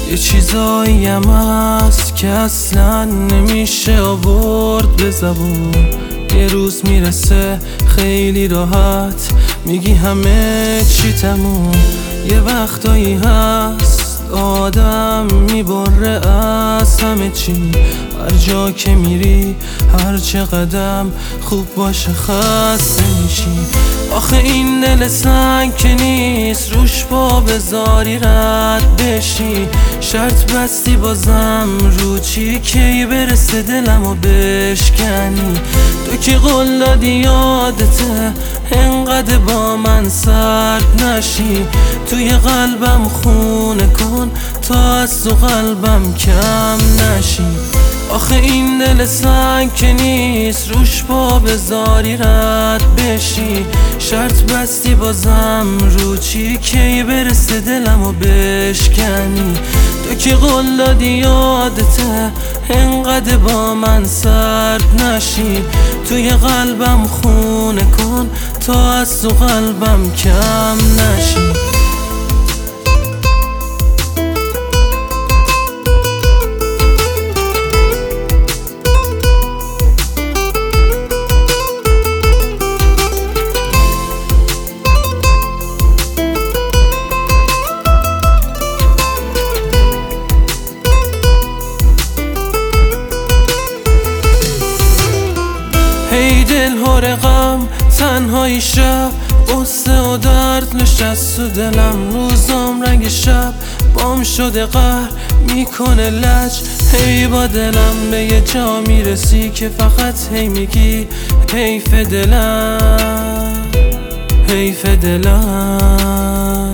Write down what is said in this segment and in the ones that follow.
یه چیزاییم هست که اصلا نمیشه آورد به زبون. یه روز میرسه خیلی راحت میگی همه چی تموم. یه وقتایی هست آدم میبره از همه چی. هر جا که میری هر چه قدم خوب باشه خسته میشی. آخه این دل سنگ که نیست روش پا بذاری رد بشی. شرط بستی بازم رو چی کی برسه دلمو بشکنی. تو که قول دادی یادته انقدر با من سرد نشی. توی قلبم خونه کن تا از تو قلبم کم نشی. آخه این دل سنگ که نیست روش پا بذاری رد بشی. شرط بستی بازم رو چی کی برسه دلمو بشکنی. تو که قول دادی یادته انقدر با من سرد نشی. توی قلبم خونه کن تا از تو قلبم کم نشی. ای دل هر غم تنهایی شب قصه و درد نشست تو دلم. روزام رنگ شب بام شده قهر میکنه لج. هی با دلم به یه جا میرسی که فقط هی میگی حیف دلم حیف دلم.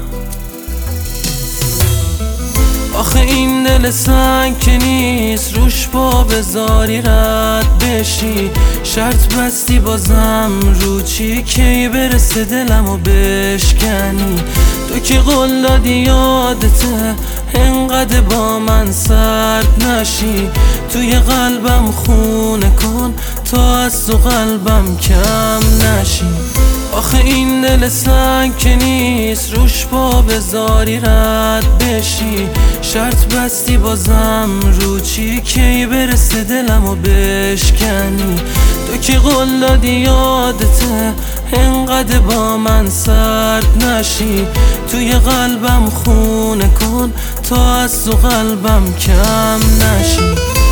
آخه این دل سنگ که نیست روش پا بذاری رد بشی. شرط بستی بازم رو چی کی برسه دلمو بشکنی. تو که قول دادی یادته انقدر با من سرد نشی. توی قلبم خونه کن تا از تو قلبم کم نشی. آخه این دل سنگ که نیست روش پا بذاری رد بشی. شرط بستی بازم رو چی کی برسه دلمو بشکنی. تو که قول دادی یادته انقدر با من سرد نشی. توی قلبم خونه کن تا از تو قلبم کم نشی.